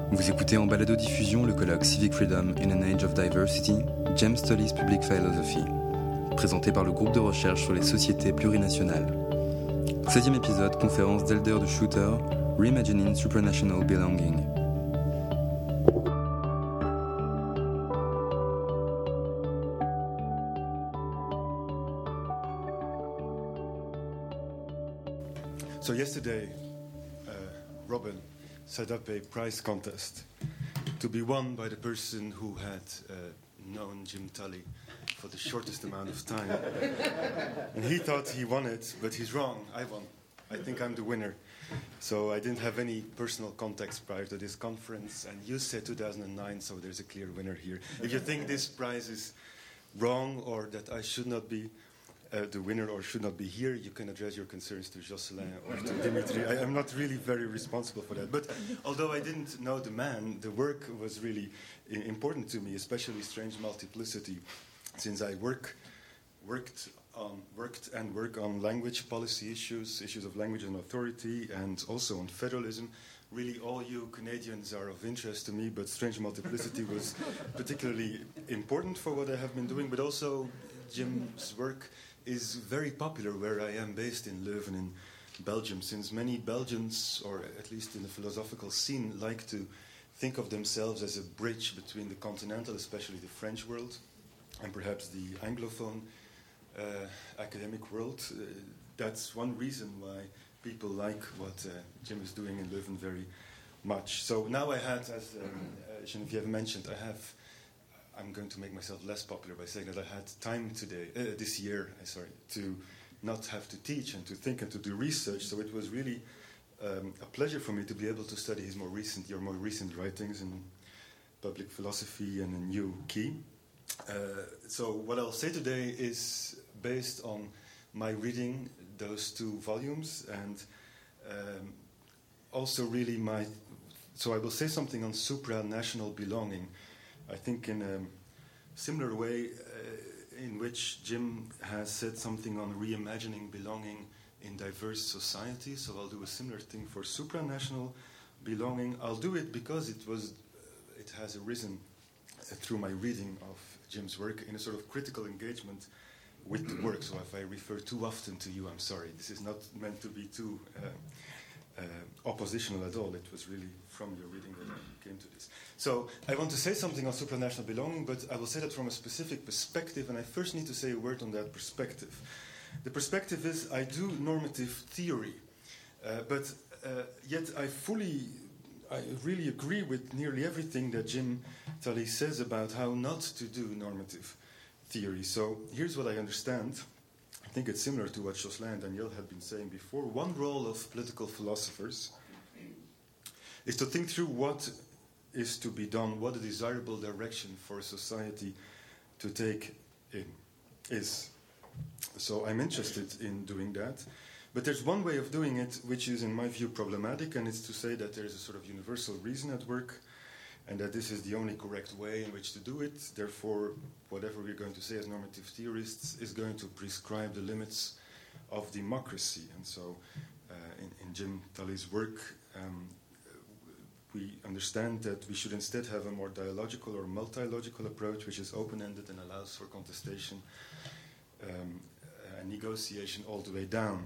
Vous écoutez en balado-diffusion le colloque Civic Freedom in an Age of Diversity, James Tully's Public Philosophy, présenté par le groupe de recherche sur les sociétés plurinationales. 16e épisode, conférence d'Elder de Shooter, Reimagining Supranational Belonging. So yesterday, Robin set up a prize contest to be won by the person who had known Jim Tully for the shortest amount of time. And he thought he won it, but he's wrong. I won. I think I'm the winner. So I didn't have any personal context prior to this conference, and you said 2009, so there's a clear winner here. If you think this prize is wrong or that I should not be the winner or should not be here, you can address your concerns to Jocelyn or to Dimitri. I'm not really very responsible for that. But although I didn't know the man, the work was really important to me, especially Strange Multiplicity, since I work on language policy issues of language and authority, and also on federalism. Really, all you Canadians are of interest to me, but Strange Multiplicity was particularly important for what I have been doing, but also Jim's work is very popular where I am based in Leuven in Belgium, since many Belgians, or at least in the philosophical scene, like to think of themselves as a bridge between the continental, especially the French world, and perhaps the Anglophone academic world. That's one reason why people like what Jim is doing in Leuven very much. So now I had, as Geneviève mentioned, I'm going to make myself less popular by saying that I had time this year, to not have to teach and to think and to do research. So it was really a pleasure for me to be able to study your more recent writings in public philosophy and in New Key. So what I'll say today is based on my reading those two volumes, and also really so I will say something on supranational belonging. I think in a similar way in which Jim has said something on reimagining belonging in diverse societies. So I'll do a similar thing for supranational belonging. I'll do it because it has arisen through my reading of Jim's work in a sort of critical engagement with the work. So if I refer too often to you, I'm sorry. This is not meant to be too oppositional at all. It was really from your reading that I came to this. So I want to say something on supranational belonging, but I will say that from a specific perspective, and I first need to say a word on that perspective. The perspective is I do normative theory, but yet I really agree with nearly everything that Jim Tully says about how not to do normative theory. So here's what I understand. I think it's similar to what Jocelyn and Danielle had been saying before. One role of political philosophers is to think through what is to be done, what a desirable direction for society to take is. So I'm interested in doing that. But there's one way of doing it which is, in my view, problematic, and it's to say that there's a sort of universal reason at work, and that this is the only correct way in which to do it. Therefore, whatever we're going to say as normative theorists is going to prescribe the limits of democracy. And so in Jim Tully's work, we understand that we should instead have a more dialogical or multilogical approach, which is open-ended and allows for contestation and negotiation all the way down.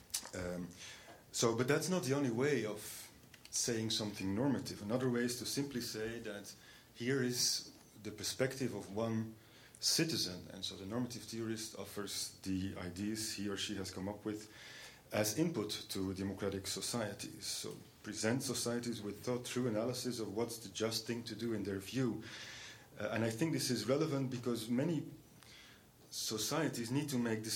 But that's not the only way of saying something normative. Another way is to simply say that here is the perspective of one citizen, and so the normative theorist offers the ideas he or she has come up with as input to democratic societies. So present societies with thought-through analysis of what's the just thing to do in their view. And I think this is relevant because many societies need to make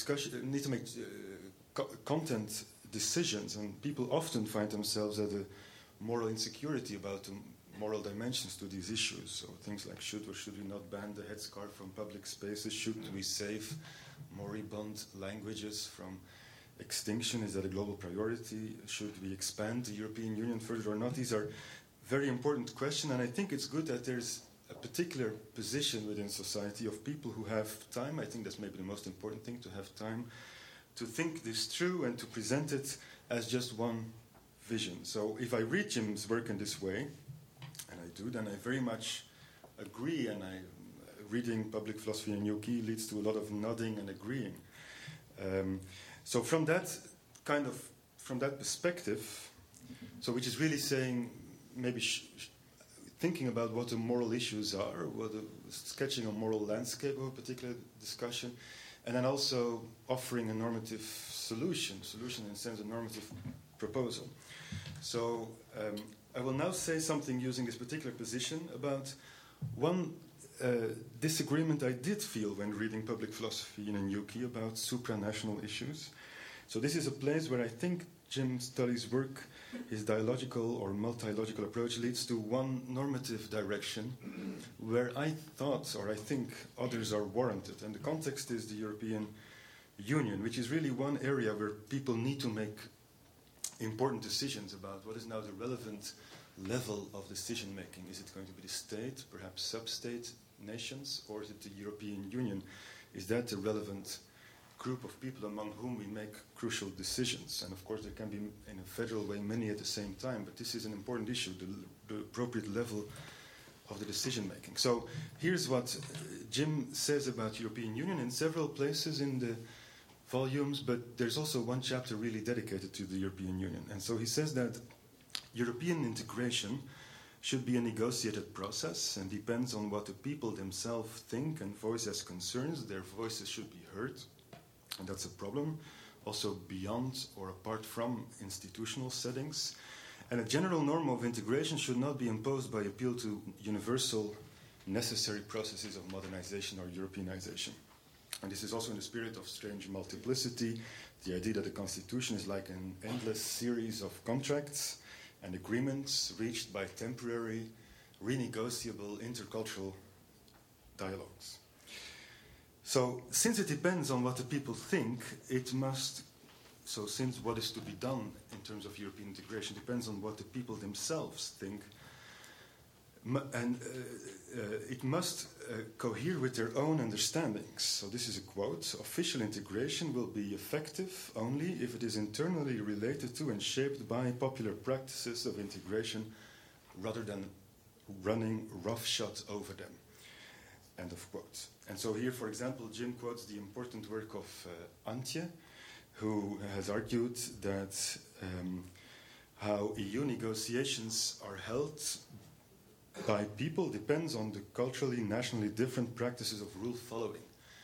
content decisions, and people often find themselves at a moral insecurity about the moral dimensions to these issues. So things like should or should we not ban the headscarf from public spaces? Should we save moribund languages from extinction? Is that a global priority? Should we expand the European Union further or not? These are very important questions, and I think it's good that there's a particular position within society of people who have time. I think that's maybe the most important thing, to have time to think this through and to present it as just one vision. So if I read Jim's work in this way, and and I do, then I very much agree, and reading public philosophy in Yuki leads to a lot of nodding and agreeing. So from that perspective, so which is really saying, maybe thinking about what the moral issues are, sketching a moral landscape of a particular discussion, and then also offering a normative solution in the sense of normative proposal. So I will now say something using this particular position about one disagreement I did feel when reading public philosophy in Yuki about supranational issues. So this is a place where I think Jim Tully's work, his dialogical or multi-logical approach, leads to one normative direction where I thought, or I think, others are warranted. And the context is the European Union, which is really one area where people need to make important decisions about what is now the relevant level of decision making. Is it going to be the state, perhaps sub-state nations, or is it the European Union? Is that the relevant group of people among whom we make crucial decisions? And of course there can be, in a federal way, many at the same time, but this is an important issue, the appropriate level of the decision making. So here's what Jim says about European Union in several places in the volumes, but there's also one chapter really dedicated to the European Union. And so he says that European integration should be a negotiated process and depends on what the people themselves think and voice as concerns. Their voices should be heard, and that's a problem, also beyond or apart from institutional settings. And a general norm of integration should not be imposed by appeal to universal necessary processes of modernization or Europeanization. And this is also in the spirit of strange multiplicity, the idea that the Constitution is like an endless series of contracts and agreements reached by temporary, renegotiable intercultural dialogues. So, since it depends on what the people think, since what is to be done in terms of European integration depends on what the people themselves think, and it must cohere with their own understandings. So this is a quote: "Official integration will be effective only if it is internally related to and shaped by popular practices of integration rather than running roughshod over them." End of quote. And so here, for example, Jim quotes the important work of Antje, who has argued that how EU negotiations are held by people depends on the culturally, nationally different practices of rule following.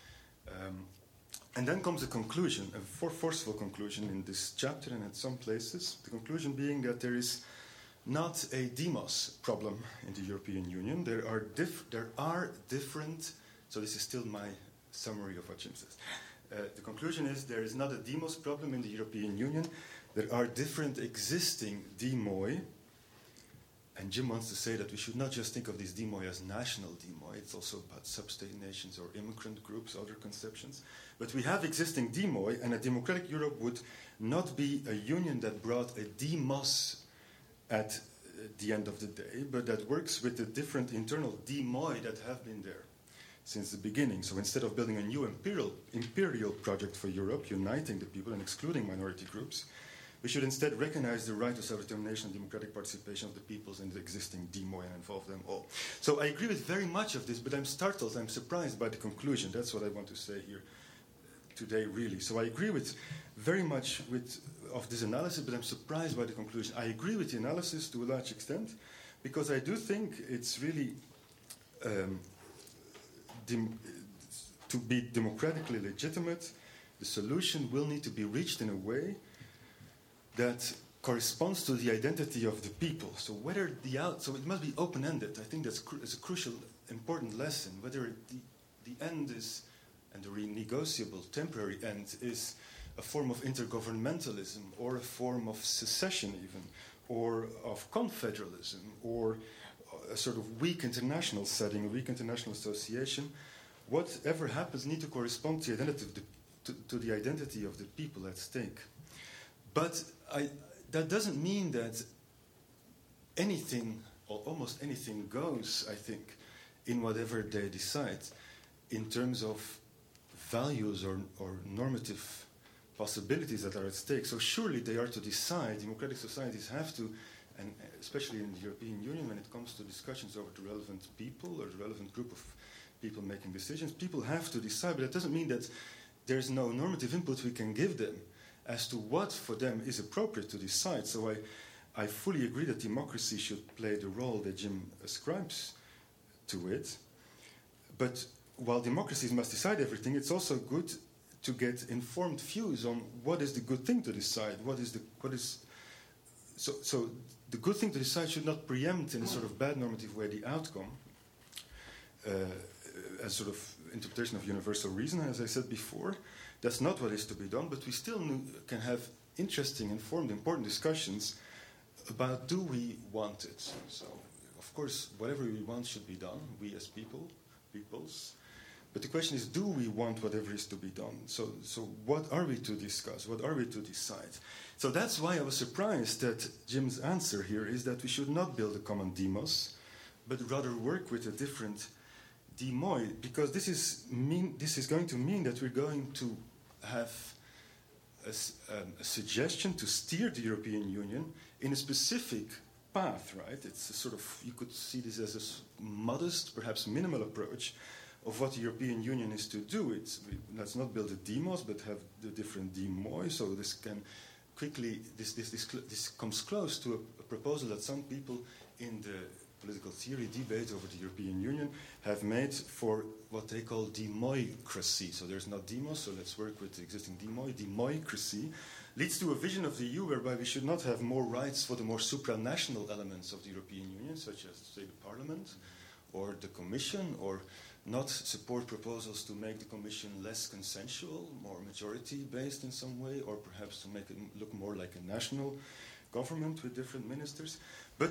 And then comes a conclusion, a forceful conclusion in this chapter and at some places, the conclusion being that there is not a demos problem in the European Union. There are different, so this is still my summary of what Jim says. The conclusion is there is not a demos problem in the European Union. There are different existing demoi. And Jim wants to say that we should not just think of these demoi as national demoi. It's also about sub-state nations or immigrant groups, other conceptions. But we have existing demoi, and a democratic Europe would not be a union that brought a demos at the end of the day, but that works with the different internal demoi that have been there since the beginning. So instead of building a new imperial project for Europe, uniting the people and excluding minority groups, we should instead recognize the right to self-determination and democratic participation of the peoples in the existing demoi and involve them all. So I agree with very much of this, but I'm startled, I'm surprised by the conclusion. That's what I want to say here today, really. So I agree with very much of this analysis, but I'm surprised by the conclusion. I agree with the analysis to a large extent, because I do think it's really to be democratically legitimate, the solution will need to be reached in a way that corresponds to the identity of the people. So so it must be open-ended. I think that's a crucial, important lesson. Whether the end is, and the renegotiable temporary end is a form of intergovernmentalism or a form of secession even, or of confederalism, or a sort of weak international setting, a weak international association, whatever happens need to correspond to the identity of the people at stake. But that doesn't mean that anything, or almost anything, goes, I think, in whatever they decide, in terms of values or normative possibilities that are at stake. So surely they are to decide, democratic societies have to and especially in the European Union, when it comes to discussions over the relevant people or the relevant group of people making decisions, people have to decide, but that doesn't mean that there's no normative input we can give them as to what for them is appropriate to decide. So I fully agree that democracy should play the role that Jim ascribes to it. But while democracies must decide everything, it's also good to get informed views on what is the good thing to decide. So the good thing to decide should not preempt in a sort of bad normative way the outcome, as sort of interpretation of universal reason, as I said before. That's not what is to be done, but we still can have interesting, informed, important discussions about do we want it. So, of course, whatever we want should be done, we as peoples. But the question is, do we want whatever is to be done? So what are we to discuss? What are we to decide? So that's why I was surprised that Jim's answer here is that we should not build a common demos, but rather work with a different demoi, because this is going to mean that we're going to have a suggestion to steer the European Union in a specific path, right? It's a sort of, you could see this as a modest, perhaps minimal approach of what the European Union is to do. Let's not build a demos, but have the different demoi. So this can quickly, this comes close to a proposal that some people in the political theory debate over the European Union have made for what they call demoicracy. So there's not demos, so let's work with the existing demoi. Demoicracy leads to a vision of the EU whereby we should not have more rights for the more supranational elements of the European Union, such as, say, the Parliament or the Commission, or not support proposals to make the Commission less consensual, more majority-based in some way, or perhaps to make it look more like a national government with different ministers, but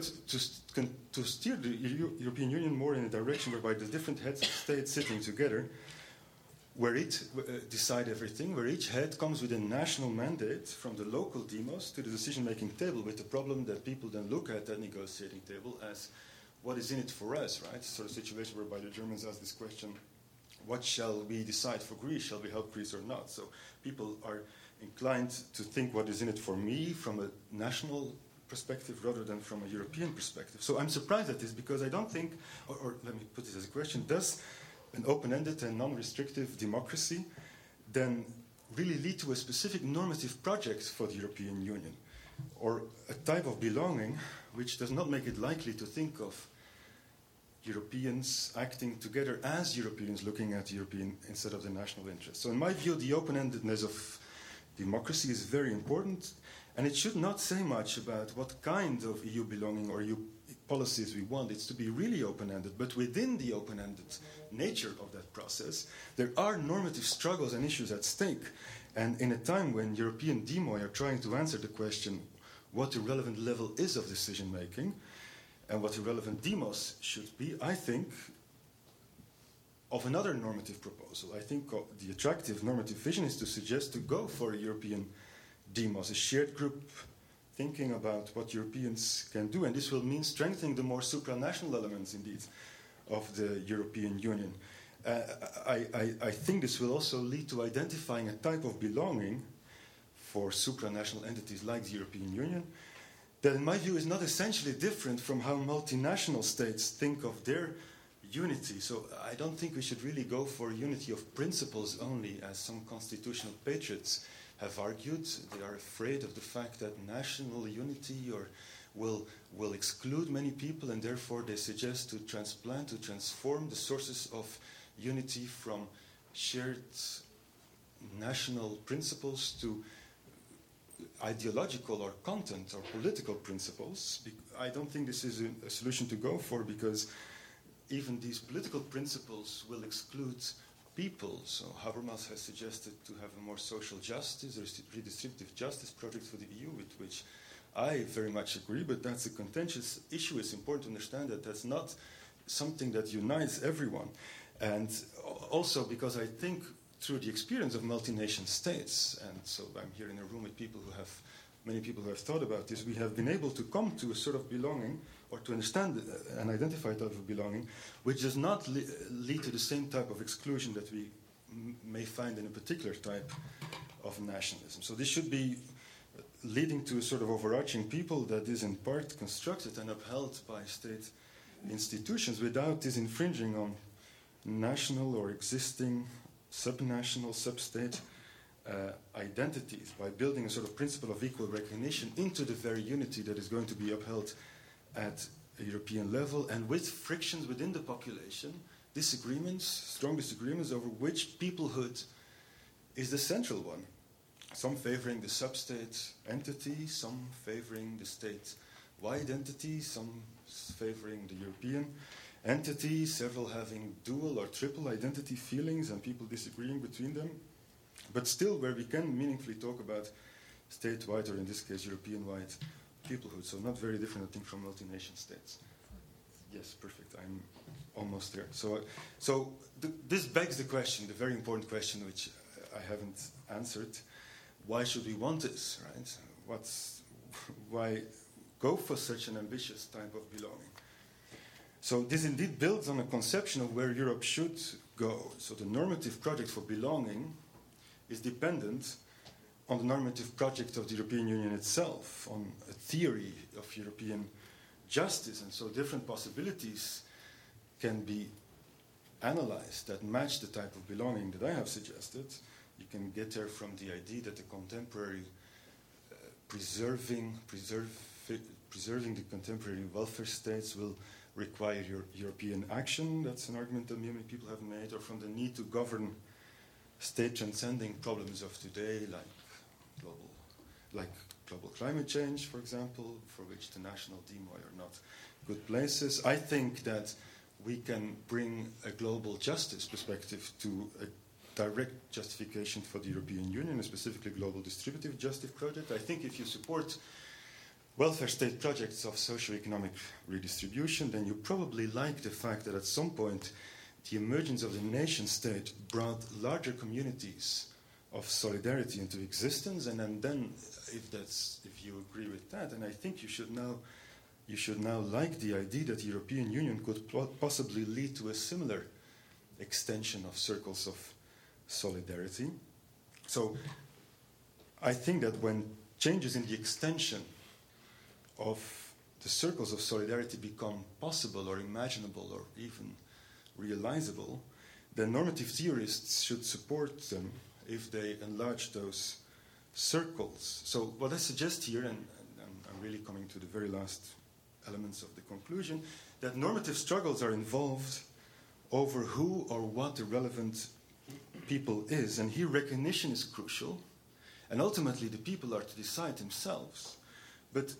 to steer the European Union more in a direction whereby the different heads of state sitting together, where it decide everything, where each head comes with a national mandate from the local demos to the decision-making table, with the problem that people then look at that negotiating table as what is in it for us, right? Sort of situation whereby the Germans ask this question, what shall we decide for Greece? Shall we help Greece or not? So people are inclined to think what is in it for me from a national perspective rather than from a European perspective. So I'm surprised at this because I don't think, or let me put this as a question, does an open-ended and non-restrictive democracy then really lead to a specific normative project for the European Union, or a type of belonging which does not make it likely to think of Europeans acting together as Europeans looking at European instead of the national interest? So in my view, the open-endedness of democracy is very important, and it should not say much about what kind of EU belonging or EU policies we want. It's to be really open-ended, but within the open-ended nature of that process, there are normative struggles and issues at stake. And in a time when European demoi are trying to answer the question what the relevant level is of decision-making and what the relevant demos should be, I think of another normative proposal. I think the attractive normative vision is to suggest to go for a European demos, a shared group thinking about what Europeans can do, and this will mean strengthening the more supranational elements, indeed, of the European Union. I think this will also lead to identifying a type of belonging for supranational entities like the European Union that, in my view, is not essentially different from how multinational states think of their unity. So I don't think we should really go for unity of principles only, as some constitutional patriots have argued. They are afraid of the fact that national unity will exclude many people, and therefore they suggest to transform the sources of unity from shared national principles to ideological or content or political principles. I don't think this is a solution to go for, because even these political principles will exclude people. So Habermas has suggested to have a more social justice, or redistributive justice project for the EU, with which I very much agree, but that's a contentious issue. It's important to understand that that's not something that unites everyone. And also because I think through the experience of multinational states, and so I'm here in a room with many people who have thought about this, we have been able to come to a sort of belonging, or to understand and identify a type of belonging, which does not lead to the same type of exclusion that we may find in a particular type of nationalism. So this should be leading to a sort of overarching people that is in part constructed and upheld by state institutions without this infringing on national or existing subnational, sub-state identities, by building a sort of principle of equal recognition into the very unity that is going to be upheld at a European level, and with frictions within the population, disagreements, strong disagreements over which peoplehood is the central one. Some favoring the sub-state entity, some favoring the state-wide entity, some favoring the European entity, several having dual or triple identity feelings and people disagreeing between them. But still, where we can meaningfully talk about state-wide, or in this case, European-wide peoplehood. So not very different, I think, from multi-nation states. Yes, perfect. I'm almost there. This begs the question, the very important question, which I haven't answered. Why should we want this, right? Why go for such an ambitious type of belonging? So this indeed builds on a conception of where Europe should go. So the normative project for belonging is dependent on the normative project of the European Union itself, on a theory of European justice. And so different possibilities can be analyzed that match the type of belonging that I have suggested. You can get there from the idea that the contemporary preserving the contemporary welfare states will require European action. That's an argument that many people have made. Or from the need to govern state-transcending problems of today, like global climate change, for example, for which the national DMOI are not good places. I think that we can bring a global justice perspective to a direct justification for the European Union, a specifically global distributive justice project. I think if you support welfare state projects of socio-economic redistribution, then you probably like the fact that at some point the emergence of the nation state brought larger communities of solidarity into existence, and then if you agree with that, then I think you should now like the idea that the European Union could possibly lead to a similar extension of circles of solidarity. So I think that when changes in the extension of the circles of solidarity become possible or imaginable or even realizable, then normative theorists should support them if they enlarge those circles. So what I suggest here, and I'm really coming to the very last elements of the conclusion, that normative struggles are involved over who or what the relevant people is. And here recognition is crucial. And ultimately the people are to decide themselves. But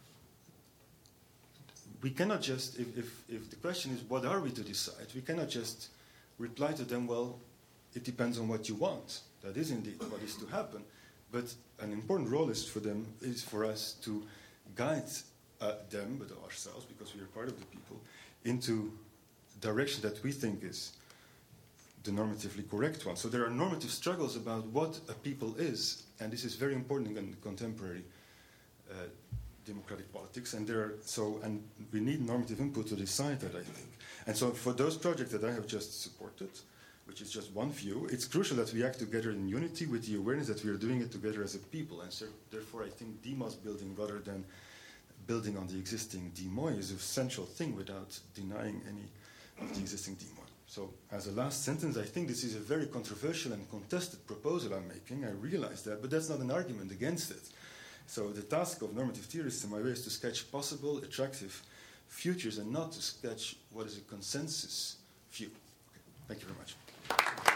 we cannot just, if the question is what are we to decide, we cannot just reply to them, well, it depends on what you want. That is indeed what is to happen. But an important role is for us to guide them, but ourselves, because we are part of the people, into direction that we think is the normatively correct one. So there are normative struggles about what a people is, and this is very important in contemporary democratic politics. And and we need normative input to decide that, I think. And so for those projects that I have just supported, which is just one view, it's crucial that we act together in unity with the awareness that we are doing it together as a people. And so therefore I think demos building rather than building on the existing DMOI is a central thing without denying any of the existing DMOI. So as a last sentence, I think this is a very controversial and contested proposal I'm making. I realize that, but that's not an argument against it. So the task of normative theorists in my way is to sketch possible, attractive futures and not to sketch what is a consensus view. Okay. Thank you very much.